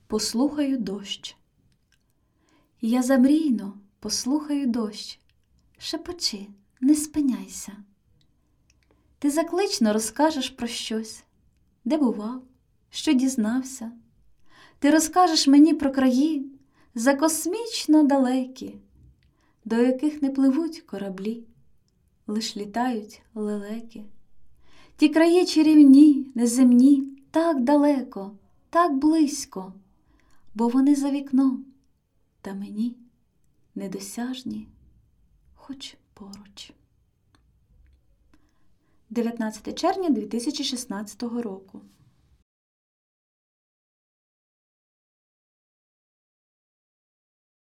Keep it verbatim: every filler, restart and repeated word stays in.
Послухаю дощ. Я замрійно послухаю дощ. Шепочи, не спиняйся. Ти заклично розкажеш про щось, де бував, що дізнався. Ти розкажеш мені про краї закосмічно далекі, до яких не пливуть кораблі, лиш літають лелеки. Ті краї чарівні, неземні, так далеко, так близько, бо вони за вікном, та мені недосяжні, хоч поруч. дев'ятнадцяте червня дві тисячі шістнадцятого року.